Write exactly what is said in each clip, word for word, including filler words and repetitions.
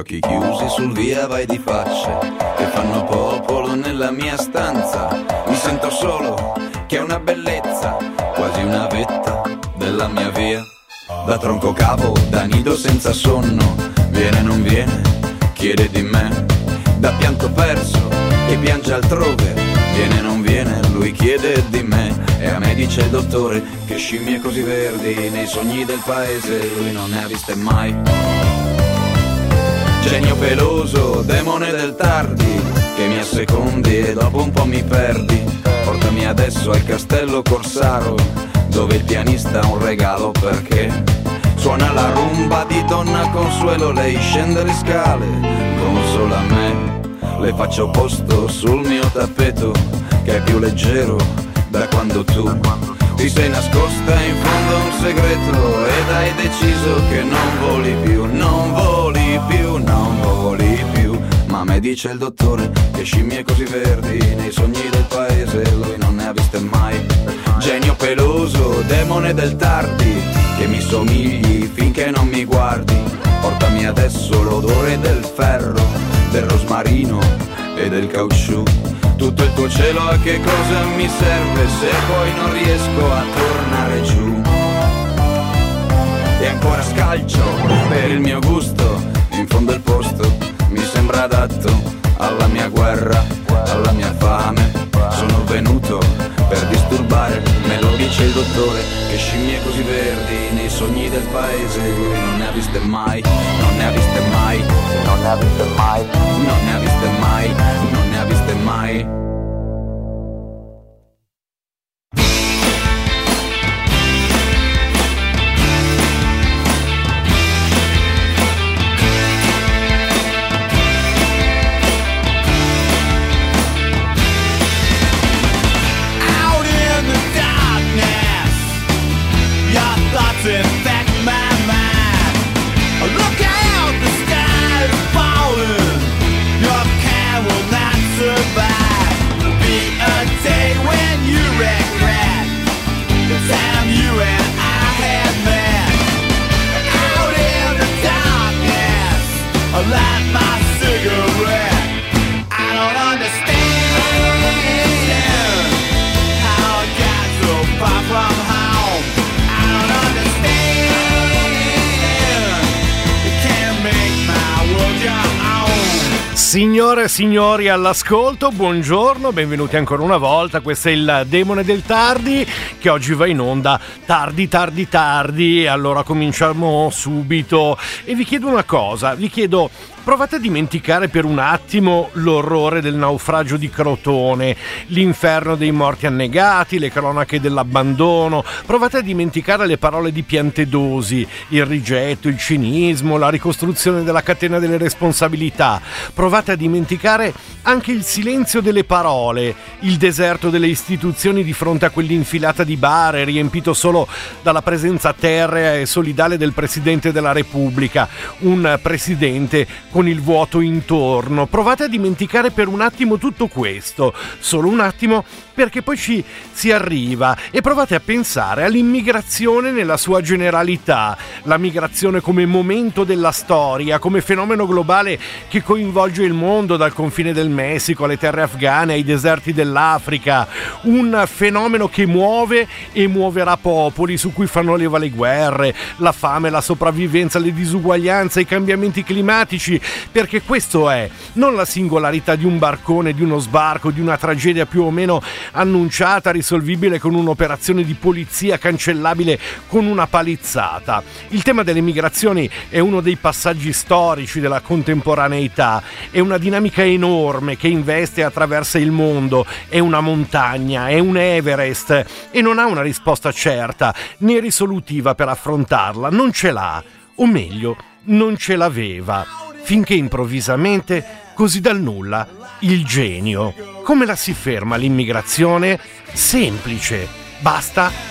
occhi chiusi sul via vai di facce che fanno popolo nella mia stanza. Mi sento solo, che è una bellezza, quasi una vetta della mia via. Da tronco cavo, da nido senza sonno, viene non viene, chiede di me. Da pianto perso, che piange altrove, viene non viene, lui chiede di me. E a me dice il dottore che scimmie così verdi nei sogni del paese lui non ne ha viste mai. Genio peloso, demone del tardi, che mi assecondi e dopo un po' mi perdi. Portami adesso al castello Corsaro, dove il pianista ha un regalo perché suona la rumba di Donna Consuelo. Lei scende le scale, consola me, le faccio posto sul mio tappeto che è più leggero da quando tu ti sei nascosta in fondo a un segreto ed hai deciso che non voli più, non voli più, non voli più. Ma me dice il dottore che scimmie così verdi nei sogni del paese lui non ne ha viste mai. Genio peloso, demone del tardi, che mi somigli finché non mi guardi. Portami adesso l'odore del ferro, del rosmarino e del caucciù. Tutto il tuo cielo a che cosa mi serve se poi non riesco a tornare giù. E ancora scalcio per il mio gusto, in fondo il posto mi sembra adatto alla mia guerra, alla mia fame. Sono venuto per disturbare, me lo dice il dottore che scimmie così verdi nei sogni del paese lui non ne ha viste mai, non ne ha viste mai, non ne ha viste mai, non ne ha viste mai, non ne ha viste mai. Infect my mind. Look out, the sky is falling. Your kind will not survive. There'll be a day when you regret the time you and I had met. Out in the darkness, I light my cigarette. I don't understand how I got so far from home. I don't understand. Signore e signori all'ascolto, buongiorno, benvenuti ancora una volta. Questo è il Demone del Tardi, che oggi va in onda tardi, tardi, tardi. Allora cominciamo subito e vi chiedo una cosa, vi chiedo... Provate a dimenticare per un attimo l'orrore del naufragio di Crotone, l'inferno dei morti annegati, le cronache dell'abbandono. Provate a dimenticare le parole di Piantedosi, il rigetto, il cinismo, la ricostruzione della catena delle responsabilità. Provate a dimenticare anche il silenzio delle parole, il deserto delle istituzioni di fronte a quell'infilata di bare riempito solo dalla presenza terrea e solidale del Presidente della Repubblica, un presidente con il vuoto intorno. Provate a dimenticare per un attimo tutto questo, solo un attimo, perché poi ci si arriva, e provate a pensare all'immigrazione nella sua generalità, la migrazione come momento della storia, come fenomeno globale che coinvolge il mondo, dal confine del Messico alle terre afghane, ai deserti dell'Africa, un fenomeno che muove e muoverà popoli, su cui fanno leva le guerre, la fame, la sopravvivenza, le disuguaglianze, i cambiamenti climatici, perché questo è non la singolarità di un barcone, di uno sbarco, di una tragedia più o meno annunciata, risolvibile con un'operazione di polizia cancellabile con una palizzata. Il tema delle migrazioni è uno dei passaggi storici della contemporaneità, è una dinamica enorme che investe e attraversa il mondo, è una montagna, è un Everest, e non ha una risposta certa né risolutiva per affrontarla, non ce l'ha, o meglio, non ce l'aveva, finché improvvisamente, così dal nulla, il genio. Come la si ferma l'immigrazione? Semplice, basta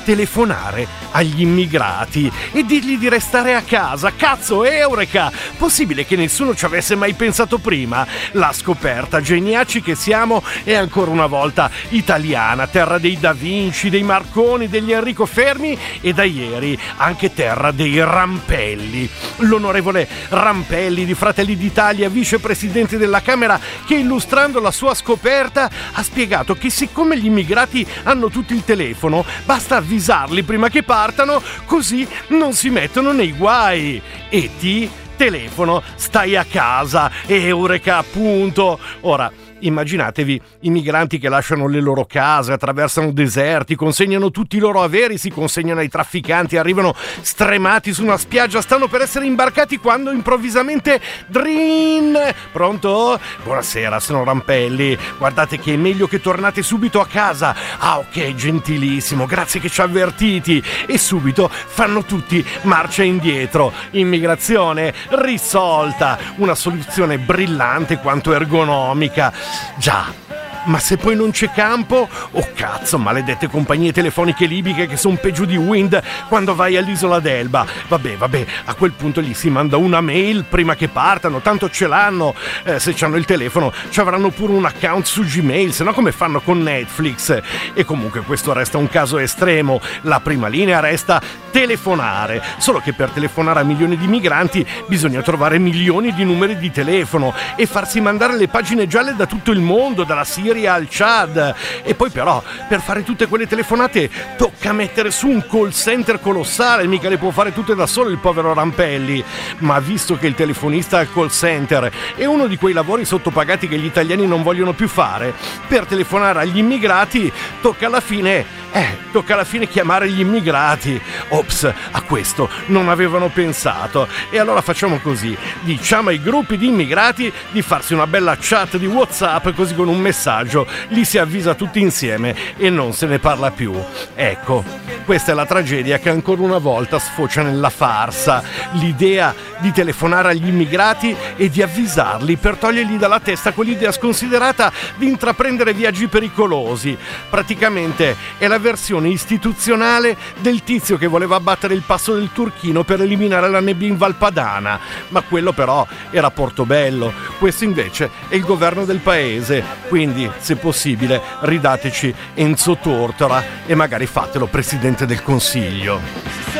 telefonare agli immigrati e dirgli di restare a casa. Cazzo, eureka! Possibile che nessuno ci avesse mai pensato prima? La scoperta, geniaci che siamo, è ancora una volta italiana, terra dei Da Vinci, dei Marconi, degli Enrico Fermi e da ieri anche terra dei Rampelli. L'onorevole Rampelli di Fratelli d'Italia, vicepresidente della Camera, che illustrando la sua scoperta ha spiegato che siccome gli immigrati hanno tutti il telefono, basta avvisarli prima che partano, così non si mettono nei guai. E ti telefono, stai a casa, eureka appunto. Ora, immaginatevi i migranti che lasciano le loro case, attraversano deserti, consegnano tutti i loro averi, si consegnano ai trafficanti, arrivano stremati su una spiaggia, stanno per essere imbarcati quando improvvisamente drin! Pronto? Buonasera, sono Rampelli. Guardate che è meglio che tornate subito a casa. Ah, ok, gentilissimo, grazie che ci ha avvertiti. E subito fanno tutti marcia indietro. Immigrazione risolta. Una soluzione brillante quanto ergonomica. Già, ma se poi non c'è campo, oh cazzo, maledette compagnie telefoniche libiche che sono peggio di Wind quando vai all'isola d'Elba. Vabbè, vabbè, a quel punto gli si manda una mail prima che partano, tanto ce l'hanno. Eh, se c'hanno il telefono ci avranno pure un account su Gmail, se no come fanno con Netflix? E comunque questo resta un caso estremo. La prima linea resta telefonare, solo che per telefonare a milioni di migranti bisogna trovare milioni di numeri di telefono e farsi mandare le pagine gialle da tutto il mondo, dalla Siria al Chad. E poi però per fare tutte quelle telefonate tocca mettere su un call center colossale, mica le può fare tutte da solo il povero Rampelli. Ma visto che il telefonista al call center è uno di quei lavori sottopagati che gli italiani non vogliono più fare, per telefonare agli immigrati tocca alla fine Eh, tocca alla fine chiamare gli immigrati. Ops, a questo non avevano pensato. E allora facciamo così: diciamo ai gruppi di immigrati di farsi una bella chat di WhatsApp, così con un messaggio li si avvisa tutti insieme e non se ne parla più. Ecco, questa è la tragedia che ancora una volta sfocia nella farsa. L'idea di telefonare agli immigrati e di avvisarli per togliergli dalla testa quell'idea sconsiderata di intraprendere viaggi pericolosi. Praticamente è la versione istituzionale del tizio che voleva abbattere il passo del Turchino per eliminare la nebbia in Valpadana, ma quello però era Portobello, questo invece è il governo del paese. Quindi, se possibile, ridateci Enzo Tortora e magari fatelo Presidente del Consiglio.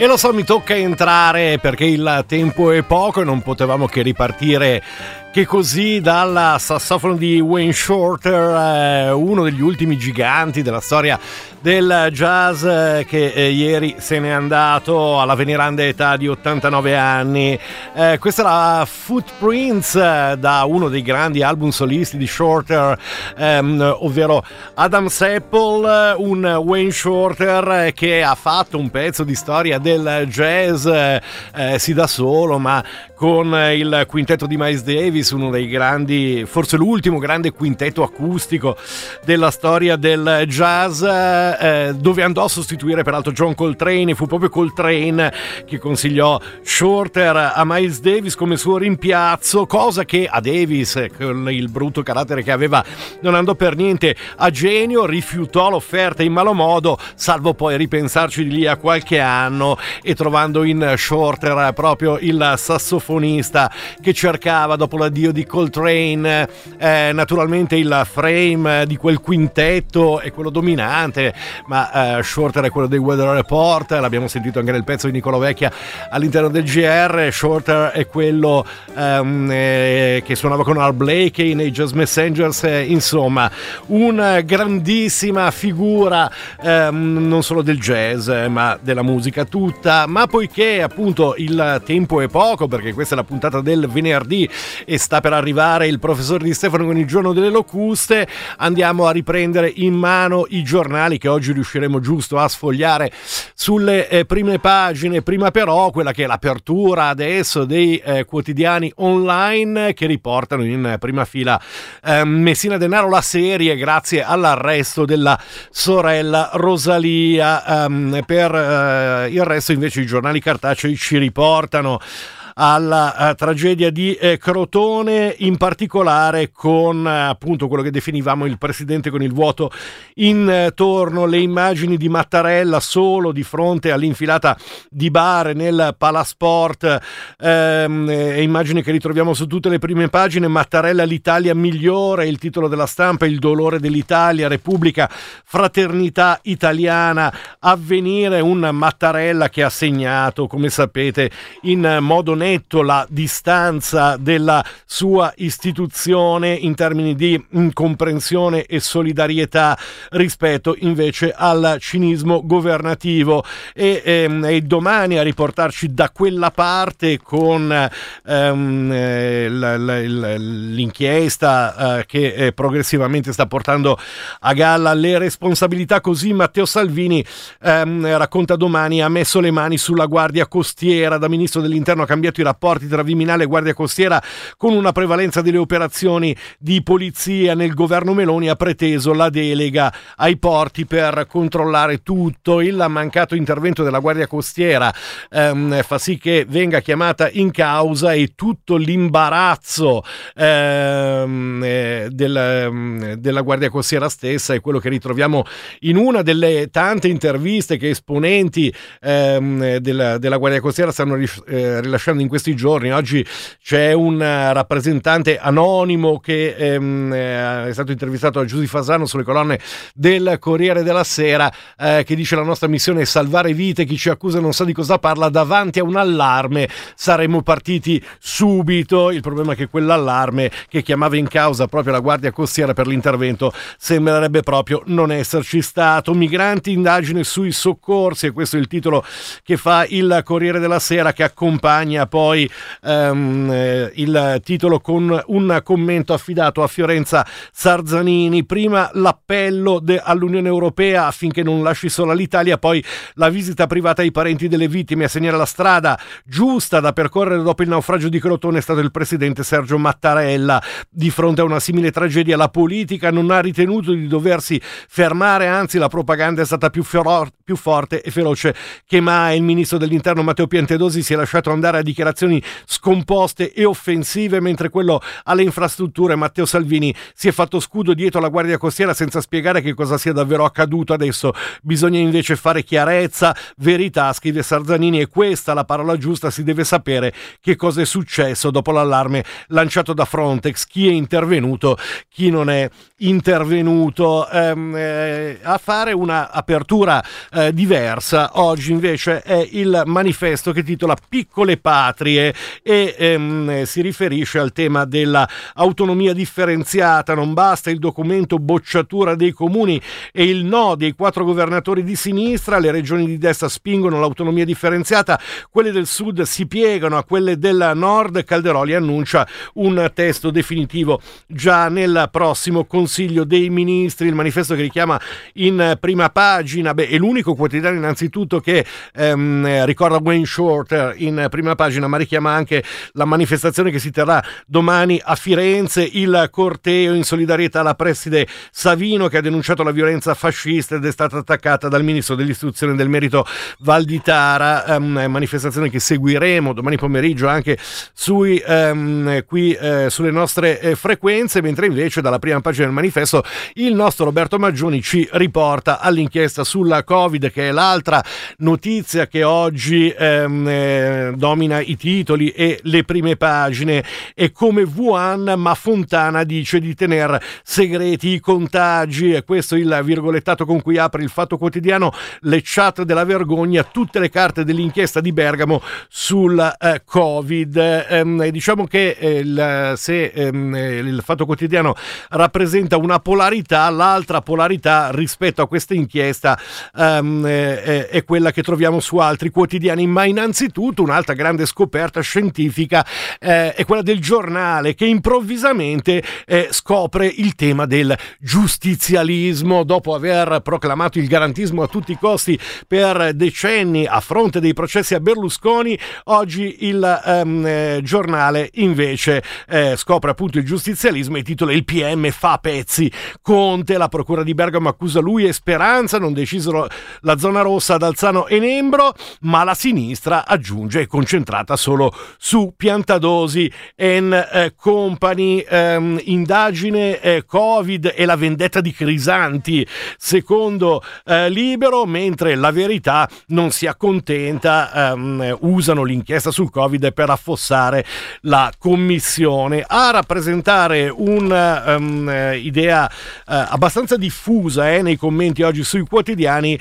E lo so, mi tocca entrare perché il tempo è poco e non potevamo che ripartire che così dal sassofono di Wayne Shorter, eh, uno degli ultimi giganti della storia del jazz, eh, che eh, ieri se n'è andato alla veneranda età di ottantanove anni. Eh, questa era Footprints, eh, da uno dei grandi album solisti di Shorter, ehm, ovvero Adam's Apple, un Wayne Shorter eh, che ha fatto un pezzo di storia del jazz, eh, eh, sì da solo, ma con il quintetto di Miles Davis, uno dei grandi, forse l'ultimo grande quintetto acustico della storia del jazz, eh, dove andò a sostituire peraltro John Coltrane. Fu proprio Coltrane che consigliò Shorter a Miles Davis come suo rimpiazzo, cosa che a Davis, con il brutto carattere che aveva, non andò per niente a genio, rifiutò l'offerta in malo modo, salvo poi ripensarci di lì a qualche anno e trovando in Shorter proprio il sassofonista che cercava dopo l'addio di Coltrane. Eh, naturalmente il frame di quel quintetto è quello dominante, ma eh, Shorter è quello dei Weather Report, l'abbiamo sentito anche nel pezzo di Nicolò Vecchia all'interno del G R. Shorter è quello ehm, eh, che suonava con Art Blakey nei Jazz Messengers, eh, insomma una grandissima figura, ehm, non solo del jazz eh, ma della musica tutta. Ma poiché appunto il tempo è poco, perché questa è la puntata del venerdì e sta per arrivare il professor Di Stefano con il giorno delle locuste, andiamo a riprendere in mano i giornali che oggi riusciremo giusto a sfogliare sulle eh, prime pagine. Prima però quella che è l'apertura adesso dei eh, quotidiani online che riportano in prima fila eh, Messina Denaro, la serie, grazie all'arresto della sorella Rosalia. Um, per eh, il resto invece i giornali cartacei ci riportano alla uh, tragedia di eh, Crotone, in particolare con uh, appunto quello che definivamo il presidente con il vuoto intorno, le immagini di Mattarella solo di fronte all'infilata di bar nel Palasport, ehm, eh, immagini che ritroviamo su tutte le prime pagine. Mattarella, l'Italia migliore, il titolo della Stampa, il dolore dell'Italia, Repubblica, fraternità italiana, Avvenire, un Mattarella che ha segnato, come sapete, in modo netto la distanza della sua istituzione in termini di incomprensione e solidarietà rispetto invece al cinismo governativo. E, ehm, e domani a riportarci da quella parte con ehm, eh, l- l- l'inchiesta eh, che eh, progressivamente sta portando a galla le responsabilità. Così Matteo Salvini ehm, racconta domani: ha messo le mani sulla Guardia Costiera, da ministro dell'Interno ha cambiato i rapporti tra Viminale e Guardia Costiera, con una prevalenza delle operazioni di polizia. Nel governo Meloni ha preteso la delega ai porti per controllare tutto. Il mancato intervento della Guardia Costiera ehm, fa sì che venga chiamata in causa, e tutto l'imbarazzo ehm, eh, del, della Guardia Costiera stessa è quello che ritroviamo in una delle tante interviste che esponenti ehm, della, della Guardia Costiera stanno eh, rilasciando in questi giorni. Oggi c'è un rappresentante anonimo che ehm, è stato intervistato da Giusy Fasano sulle colonne del Corriere della Sera, eh, che dice: la nostra missione è salvare vite, chi ci accusa non sa di cosa parla, davanti a un allarme saremmo partiti subito. Il problema è che quell'allarme che chiamava in causa proprio la Guardia Costiera per l'intervento sembrerebbe proprio non esserci stato. Migranti, indagine sui soccorsi, e questo è il titolo che fa il Corriere della Sera, che accompagna poi ehm, eh, il titolo con un commento affidato a Fiorenza Sarzanini. Prima l'appello de- all'Unione Europea affinché non lasci sola l'Italia, poi la visita privata ai parenti delle vittime. A segnare la strada giusta da percorrere dopo il naufragio di Crotone è stato il presidente Sergio Mattarella. Di fronte a una simile tragedia la politica non ha ritenuto di doversi fermare, anzi la propaganda è stata più, fior- più forte e feroce che mai. Il ministro dell'Interno Matteo Piantedosi si è lasciato andare a dichiarare dichiarazioni scomposte e offensive, mentre quello alle infrastrutture, Matteo Salvini, si è fatto scudo dietro la Guardia Costiera senza spiegare che cosa sia davvero accaduto. Adesso bisogna invece fare chiarezza, verità, scrive Sarzanini, e questa la parola giusta, si deve sapere che cosa è successo dopo l'allarme lanciato da Frontex, chi è intervenuto, chi non è intervenuto. Ehm, eh, a fare una apertura eh, diversa oggi invece è il manifesto che titola Piccole Patrie e ehm, si riferisce al tema della autonomia differenziata. Non basta il documento bocciatura dei comuni e il no dei quattro governatori di sinistra, le regioni di destra spingono l'autonomia differenziata, quelle del sud si piegano a quelle del nord. Calderoli annuncia un testo definitivo già nel prossimo Consiglio dei Ministri. Il manifesto che richiama in prima pagina, beh, è l'unico quotidiano innanzitutto che ehm, ricorda Wayne Shorter in prima pagina, ma richiama anche la manifestazione che si terrà domani a Firenze, il corteo in solidarietà alla preside Savino, che ha denunciato la violenza fascista ed è stata attaccata dal ministro dell'istruzione e del merito Valditara. Ehm, manifestazione che seguiremo domani pomeriggio anche sui, ehm, qui eh, sulle nostre eh, frequenze, mentre invece dalla prima pagina del manifesto il nostro Roberto Maggioni ci riporta all'inchiesta sulla Covid, che è l'altra notizia che oggi ehm, eh, domina i titoli e le prime pagine. È come Wuhan, ma Fontana dice di tenere segreti i contagi, e questo il virgolettato con cui apre il Fatto Quotidiano. Le chat della vergogna, tutte le carte dell'inchiesta di Bergamo sul eh, Covid. Ehm, diciamo che eh, il, se ehm, il Fatto Quotidiano rappresenta una polarità, l'altra polarità rispetto a questa inchiesta ehm, è, è quella che troviamo su altri quotidiani. Ma innanzitutto un'altra grande scoperta scientifica eh, è quella del Giornale, che improvvisamente eh, scopre il tema del giustizialismo. Dopo aver proclamato il garantismo a tutti i costi per decenni a fronte dei processi a Berlusconi, oggi il ehm, eh, Giornale invece eh, scopre appunto il giustizialismo e titola "Il P M fa pezzi, Conte, la procura di Bergamo accusa lui e Speranza, non decisero la zona rossa ad Alzano e Nembro, ma la sinistra", aggiunge, "è concentrata solo su Piantadosi and eh, Company". Ehm, indagine eh, Covid e la vendetta di Crisanti, secondo eh, Libero, mentre La Verità non si accontenta, ehm, usano l'inchiesta sul Covid per affossare la commissione. A rappresentare un'idea um, idea, uh, abbastanza diffusa eh, nei commenti oggi sui quotidiani,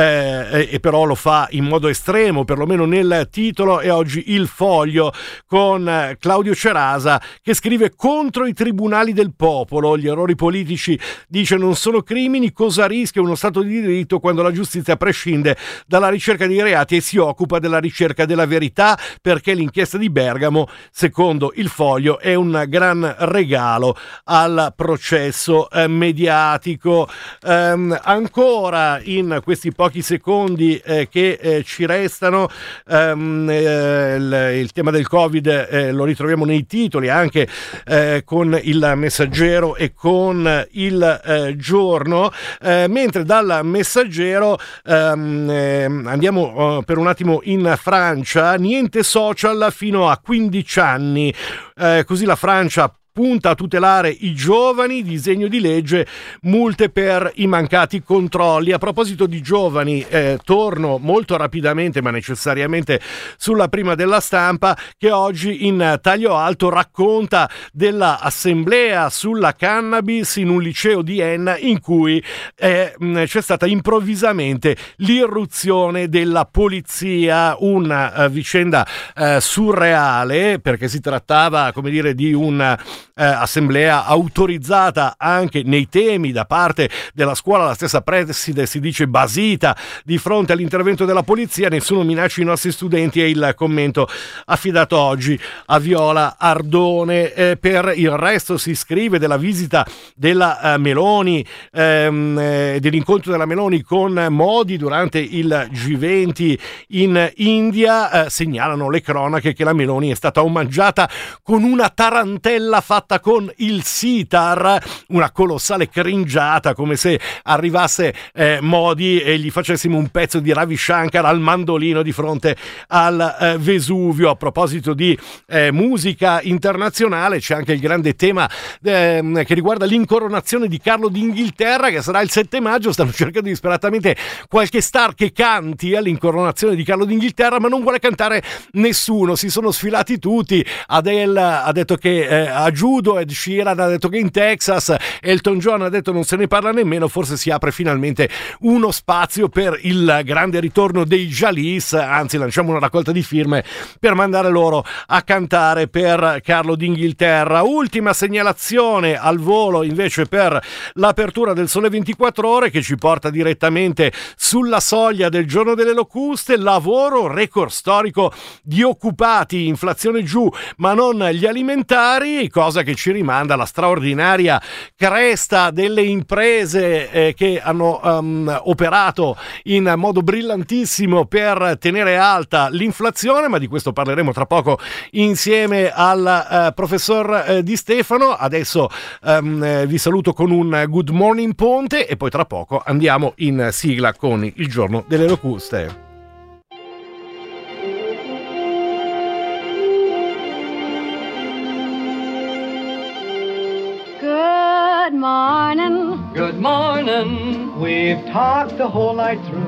eh, e però lo fa in modo estremo, perlomeno nel titolo, è oggi Il Foglio con uh, Claudio Cerasa, che scrive: "Contro i tribunali del popolo, gli errori politici, dice, non sono crimini, cosa rischia uno Stato di diritto quando la giustizia prescinde dalla ricerca dei reati e si occupa della ricerca della verità, perché l'inchiesta di Bergamo, secondo Il Foglio, è un gran regalo al processo eh, mediatico". Ehm, ancora in questi pochi secondi eh, che eh, ci restano, ehm, eh, il, il tema del Covid eh, lo ritroviamo nei titoli anche eh, con il Messaggero e con il eh, Giorno, eh, mentre dal Messaggero ehm, eh, andiamo eh, per un attimo in Francia. Niente social fino a quindici anni, eh, così la Francia punta a tutelare i giovani, disegno di legge, multe per i mancati controlli. A proposito di giovani, eh, torno molto rapidamente ma necessariamente sulla prima della Stampa, che oggi in taglio alto racconta della assemblea sulla cannabis in un liceo di Enna, in cui eh, c'è stata improvvisamente l'irruzione della polizia, una uh, vicenda uh, surreale, perché si trattava, come dire, di un Eh, assemblea autorizzata anche nei temi da parte della scuola. La stessa preside si dice basita di fronte all'intervento della polizia. Nessuno minaccia i nostri studenti, è il commento affidato oggi a Viola Ardone. Eh, per il resto si scrive della visita della eh, Meloni, ehm, eh, dell'incontro della Meloni con Modi durante il G venti in India. Eh, segnalano le cronache che la Meloni è stata omaggiata con una tarantella fatta fatta con il sitar, una colossale cringiata, come se arrivasse eh, Modi e gli facessimo un pezzo di Ravi Shankar al mandolino di fronte al eh, Vesuvio. A proposito di eh, musica internazionale, c'è anche il grande tema eh, che riguarda l'incoronazione di Carlo d'Inghilterra, che sarà il sette maggio. Stanno cercando disperatamente qualche star che canti all'incoronazione di Carlo d'Inghilterra, ma non vuole cantare nessuno. Si sono sfilati tutti. Adele ha detto che eh, a judo, Ed Sheeran ha detto che in Texas, Elton John ha detto non se ne parla nemmeno. Forse si apre finalmente uno spazio per il grande ritorno dei Jalis, anzi lanciamo una raccolta di firme per mandare loro a cantare per Carlo d'Inghilterra. Ultima segnalazione al volo invece per l'apertura del Sole ventiquattro Ore, che ci porta direttamente sulla soglia del giorno delle locuste. Lavoro, record storico di occupati, inflazione giù ma non gli alimentari, cosa che ci rimanda alla straordinaria cresta delle imprese eh, che hanno um, operato in modo brillantissimo per tenere alta l'inflazione, ma di questo parleremo tra poco insieme al uh, professor uh, Di Stefano. Adesso um, vi saluto con un Good Morning Ponte e poi tra poco andiamo in sigla con il giorno delle locuste. Good morning. Good morning. We've talked the whole night through.